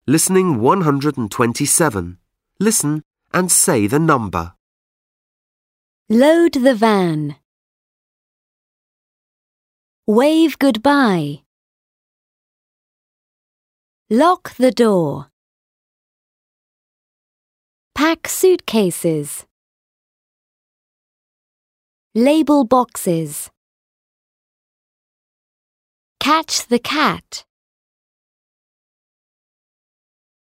Listening 127. Listen and say the number. Load the van. Wave goodbye. Lock the door. Pack suitcases. Label boxes. Catch the cat.